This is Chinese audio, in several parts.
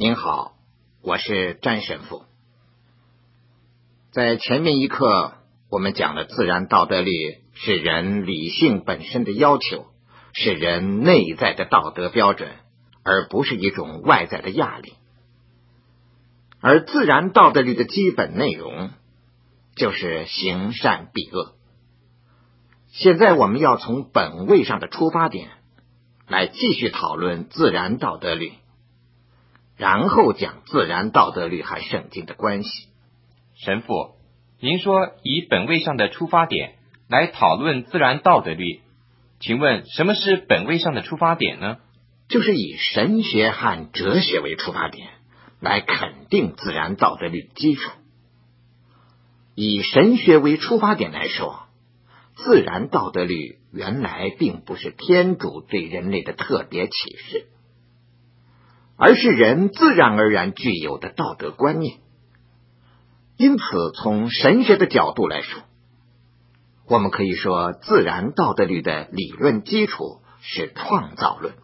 您好，我是詹神父。在前面一课，我们讲了自然道德律是人理性本身的要求，是人内在的道德标准，而不是一种外在的压力。而自然道德律的基本内容就是行善避恶。现在我们要从本位上的出发点来继续讨论自然道德律，然后讲自然道德律和圣经的关系。 神父，您说以本位上的出发点来讨论自然道德律，请问什么是本位上的出发点呢？ 就是以神学和哲学为出发点来肯定自然道德律的基础。以神学为出发点来说，自然道德律原来并不是天主对人类的特别启示，而是人自然而然具有的道德观念。因此，从神学的角度来说，我们可以说自然道德律的理论基础是创造论。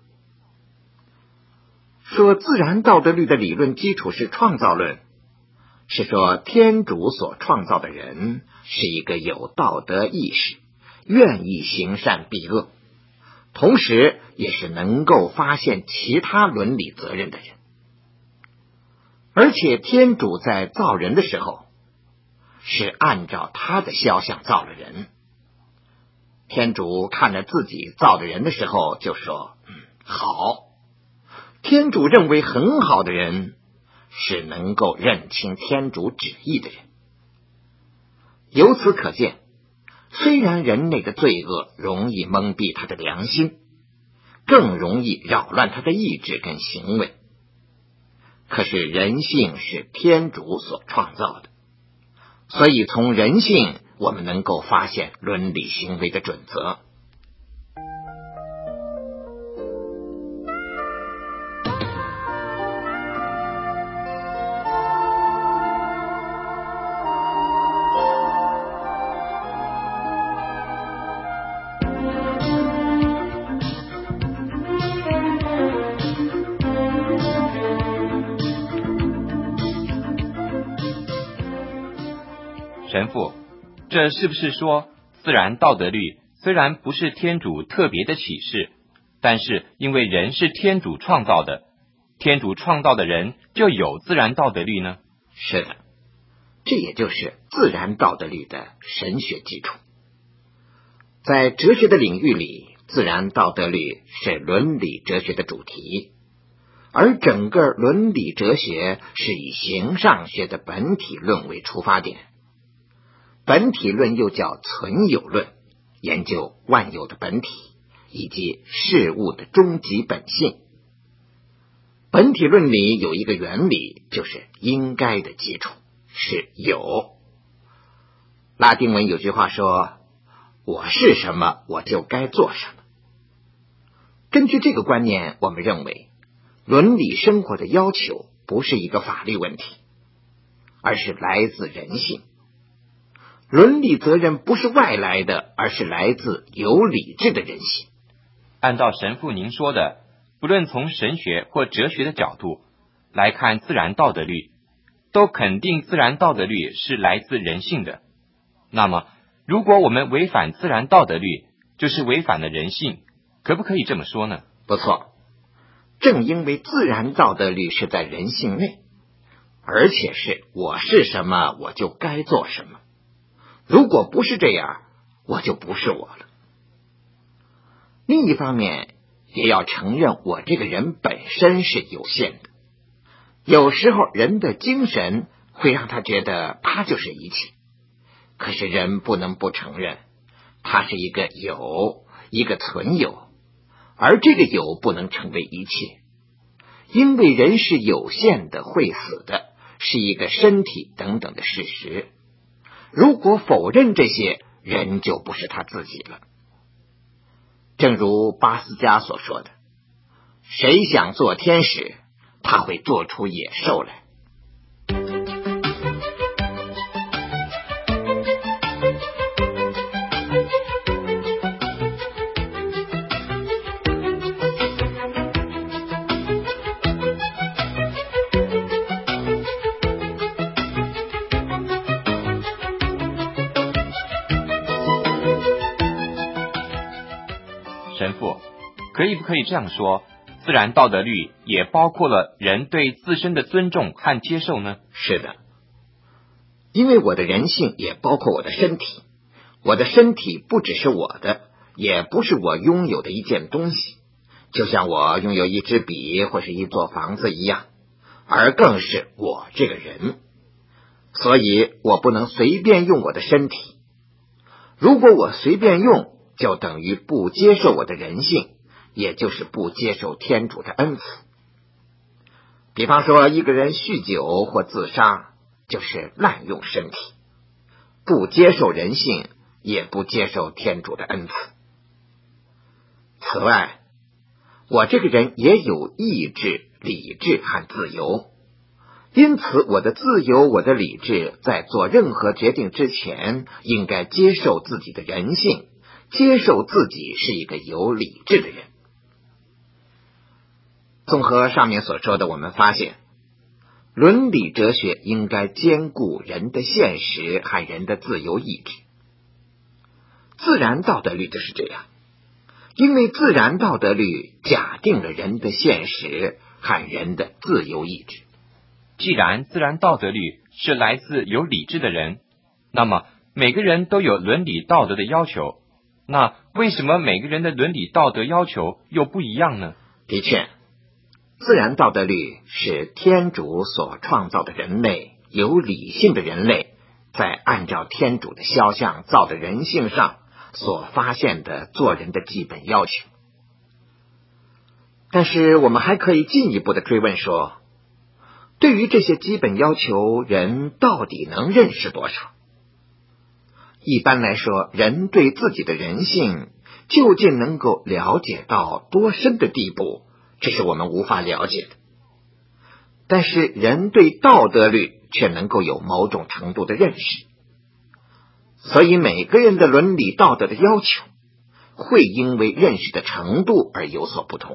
说自然道德律的理论基础是创造论，是说天主所创造的人是一个有道德意识，愿意行善避恶，同时也是能够发现其他伦理责任的人。而且天主在造人的时候是按照他的肖像造了人。天主看着自己造的人的时候就说好。天主认为很好的人是能够认清天主旨意的人。由此可见，虽然人类的罪恶容易蒙蔽他的良心，更容易扰乱他的意志跟行为，可是人性是天主所创造的，所以从人性我们能够发现伦理行为的准则。 神父，这是不是说自然道德律虽然不是天主特别的启示，但是因为人是天主创造的，天主创造的人就有自然道德律呢？ 是的，这也就是自然道德律的神学基础。在哲学的领域里，自然道德律是伦理哲学的主题，而整个伦理哲学是以形上学的本体论为出发点。本体论又叫存有论，研究万有的本体以及事物的终极本性。本体论里有一个原理，就是应该的基础是有。拉丁文有句话说，我是什么我就该做什么。根据这个观念，我们认为伦理生活的要求不是一个法律问题，而是来自人性。伦理责任不是外来的，而是来自有理智的人性。 按照神父您说的，不论从神学或哲学的角度来看自然道德律，都肯定自然道德律是来自人性的。那么如果我们违反自然道德律，就是违反了人性，可不可以这么说呢？ 不错，正因为自然道德律是在人性内，而且是我是什么我就该做什么，如果不是这样，我就不是我了。另一方面，也要承认我这个人本身是有限的。有时候人的精神会让他觉得他就是一切，可是人不能不承认，他是一个有，一个存有，而这个有不能成为一切，因为人是有限的，会死的，是一个身体等等的事实。如果否认这些，人就不是他自己了。正如巴斯加所说的，谁想做天使，他会做出野兽来。 可以不可以这样说，自然道德律也包括了人对自身的尊重和接受呢？ 是的，因为我的人性也包括我的身体，我的身体不只是我的，也不是我拥有的一件东西，就像我拥有一支笔或是一座房子一样，而更是我这个人。所以我不能随便用我的身体，如果我随便用，就等于不接受我的人性，也就是不接受天主的恩赐。比方说，一个人酗酒或自杀，就是滥用身体，不接受人性，也不接受天主的恩赐。此外，我这个人也有意志、理智和自由，因此我的自由、我的理智在做任何决定之前，应该接受自己的人性，接受自己是一个有理智的人。综合上面所说的，我们发现伦理哲学应该兼顾人的现实和人的自由意志。自然道德律就是这样，因为自然道德律假定了人的现实和人的自由意志。 既然自然道德律是来自有理智的人，那么每个人都有伦理道德的要求，那为什么每个人的伦理道德要求又不一样呢？ 的确，自然道德律是天主所创造的人类，有理性的人类，在按照天主的肖像造的人性上所发现的做人的基本要求。但是我们还可以进一步的追问说，对于这些基本要求，人到底能认识多少？一般来说，人对自己的人性究竟能够了解到多深的地步，这是我们无法了解的。但是人对道德律却能够有某种程度的认识，所以每个人的伦理道德的要求会因为认识的程度而有所不同。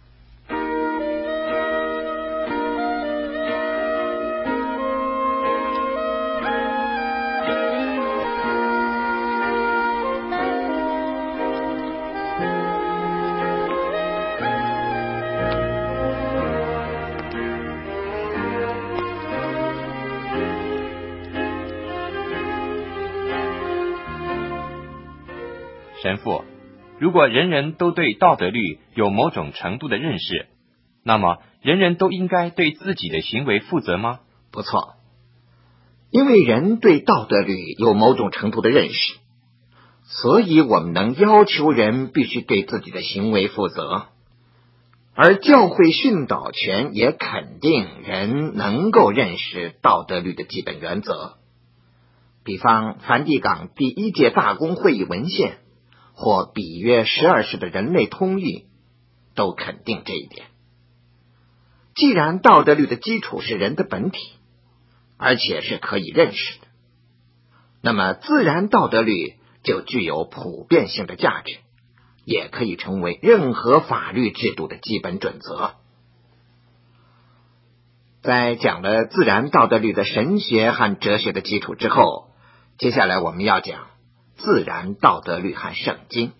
神父，如果人人都对道德律有某种程度的认识，那么人人都应该对自己的行为负责吗？ 不错，因为人对道德律有某种程度的认识，所以我们能要求人必须对自己的行为负责。而教会训导权也肯定人能够认识道德律的基本原则，比方梵蒂冈第一届大公会议文献或比约12世的人类通谕都肯定这一点。既然道德律的基础是人的本体，而且是可以认识的，那么自然道德律就具有普遍性的价值，也可以成为任何法律制度的基本准则。在讲了自然道德律的神学和哲学的基础之后，接下来我们要讲自然道德律和圣经。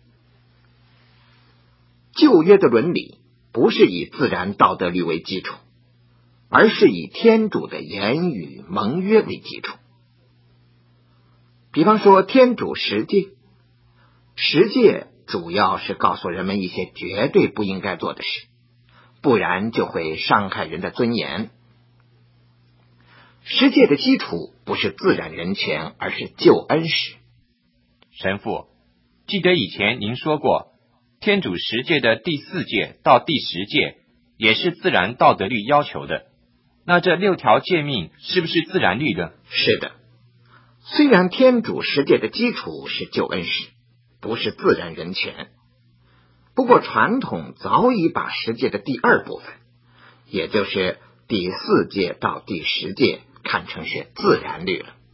旧约的伦理不是以自然道德律为基础，而是以天主的言语盟约为基础。比方说天主十诫，十诫主要是告诉人们一些绝对不应该做的事，不然就会伤害人的尊严。十诫的基础不是自然人权，而是救恩史。 神父，记得以前您说过，天主十诫的第4诫到第10诫也是自然道德律要求的，那这6条诫命是不是自然律呢？ 是的，虽然天主十诫的基础是救恩史，不是自然人权，不过传统早已把十诫的第2部分，也就是第4诫到第10诫看成是自然律了。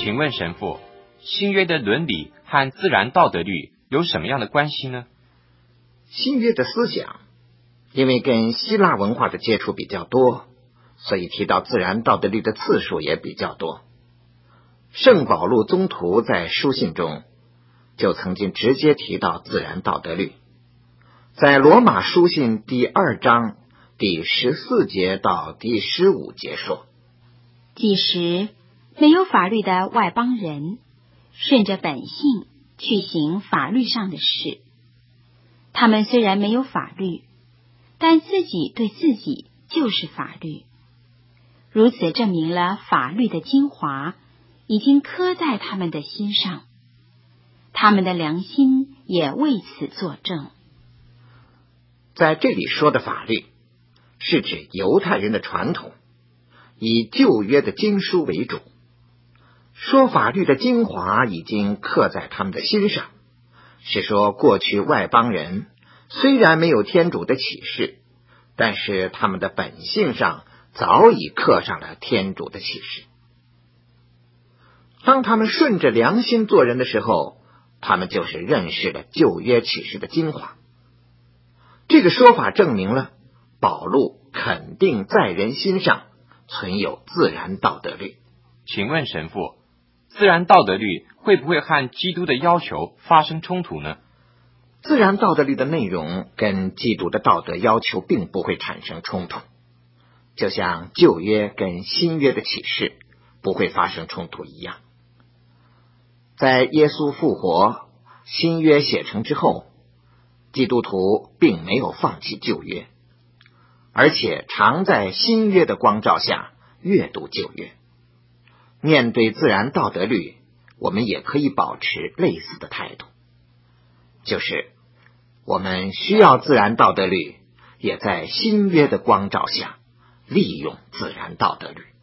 请问神父，新约的伦理和自然道德律有什么样的关系呢？ 新约的思想因为跟希腊文化的接触比较多，所以提到自然道德律的次数也比较多。圣保禄宗徒在书信中就曾经直接提到自然道德律，在罗马书信第2章第14节到第15节说， 即使没有法律的外邦人顺着本性去行法律上的事，他们虽然没有法律，但自己对自己就是法律，如此证明了法律的精华已经刻在他们的心上，他们的良心也为此作证。 在这里说的法律是指犹太人的传统，以旧约的经书为主。说法律的精华已经刻在他们的心上，是说过去外邦人虽然没有天主的启示，但是他们的本性上早已刻上了天主的启示。当他们顺着良心做人的时候，他们就是认识了旧约启示的精华。这个说法证明了保禄肯定在人心上存有自然道德律。 请问神父，自然道德律会不会和基督的要求发生冲突呢？ 自然道德律的内容跟基督的道德要求并不会产生冲突，就像旧约跟新约的启示不会发生冲突一样。在耶稣复活、新约写成之后，基督徒并没有放弃旧约，而且常在新约的光照下阅读旧约。面对自然道德律，我们也可以保持类似的态度，就是我们需要自然道德律，也在新约的光照下利用自然道德律。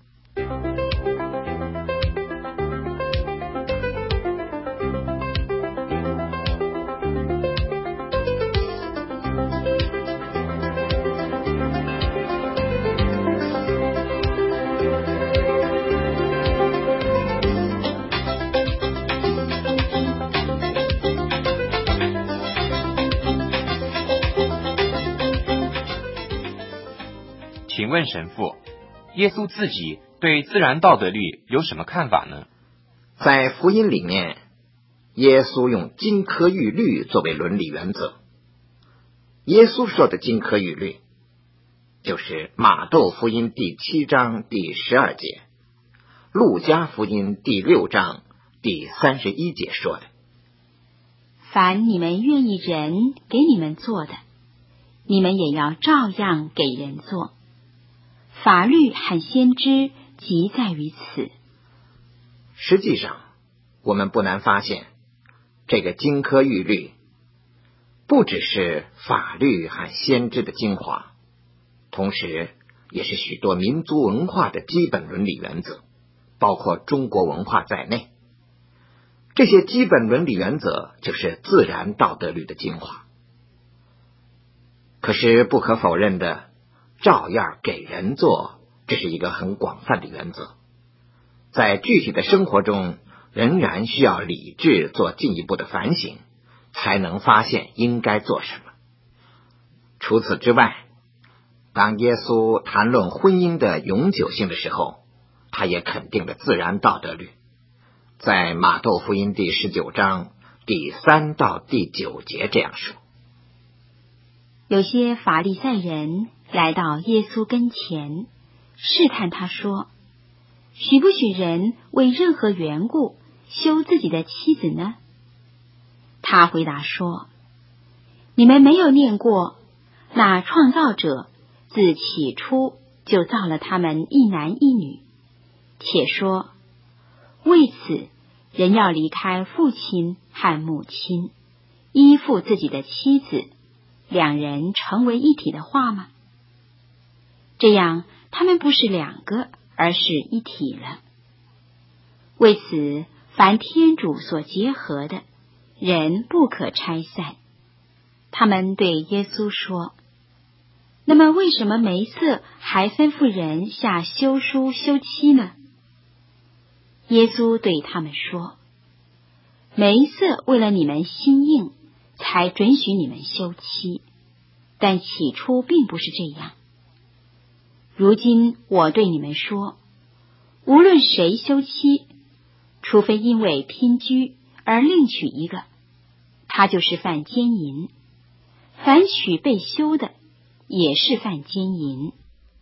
请问神父，耶稣自己对自然道德律有什么看法呢？ 在福音里面，耶稣用金科玉律作为伦理原则。耶稣说的金科玉律就是马窦福音第7章第12节，路加福音第6章第31节说的， 凡你们愿意人给你们做的，你们也要照样给人做。法律和先知即在于此。 实际上，我们不难发现，这个金科玉律不只是法律和先知的精华，同时也是许多民族文化的基本伦理原则，包括中国文化在内。这些基本伦理原则就是自然道德律的精华。可是不可否认的，照样给人做，这是一个很广泛的原则。在具体的生活中，仍然需要理智做进一步的反省，才能发现应该做什么。除此之外，当耶稣谈论婚姻的永久性的时候，他也肯定了自然道德律。在马窦福音第19章第3到第9节这样说， 有些法利赛人来到耶稣跟前，试探他说，许不许人为任何缘故休自己的妻子呢？他回答说，你们没有念过，那创造者自起初就造了他们一男一女，且说，为此人要离开父亲和母亲，依附自己的妻子，两人成为一体的话吗？这样他们不是两个，而是一体了。为此，凡天主所结合的，人不可拆散。他们对耶稣说，那么为什么梅瑟还吩咐人下休书休妻呢？ 耶稣对他们说：梅瑟为了你们心硬，才准许你们休妻，但起初并不是这样。如今我对你们说，无论谁休妻，除非因为姘居而另娶一个，他就是犯奸淫；凡娶被休的，也是犯奸淫。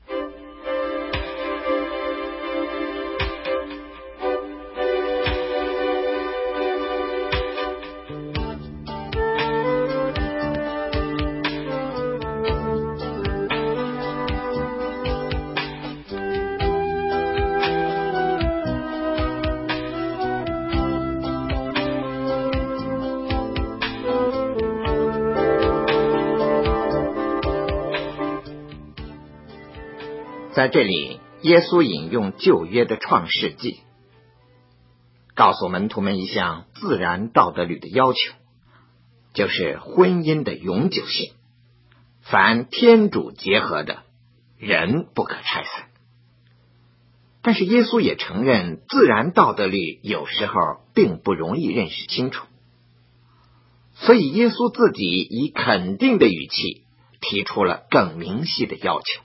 在这里，耶稣引用旧约的创世纪，告诉门徒们一项自然道德律的要求，就是婚姻的永久性。凡天主结合的，人不可拆散。但是耶稣也承认，自然道德律有时候并不容易认识清楚，所以耶稣自己以肯定的语气提出了更明细的要求。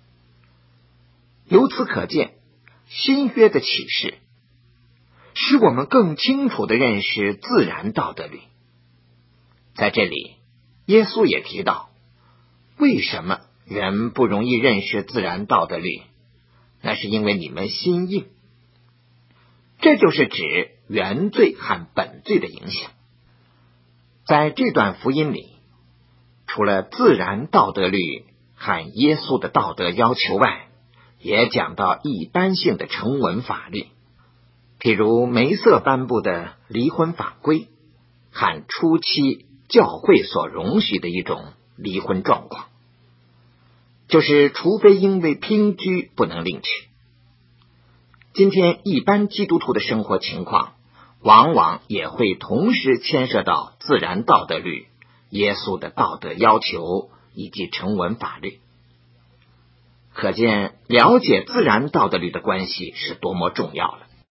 由此可见，新约的启示使我们更清楚地认识自然道德律。在这里，耶稣也提到，为什么人不容易认识自然道德律，那是因为你们心硬。这就是指原罪和本罪的影响。在这段福音里，除了自然道德律和耶稣的道德要求外，也讲到一般性的成文法律，譬如梅瑟颁布的离婚法规和初期教会所容许的一种离婚状况，就是除非因为姘居不能另娶。今天一般基督徒的生活情况往往也会同时牵涉到自然道德律、耶稣的道德要求以及成文法律。可见了解自然道德律的关系是多么重要了。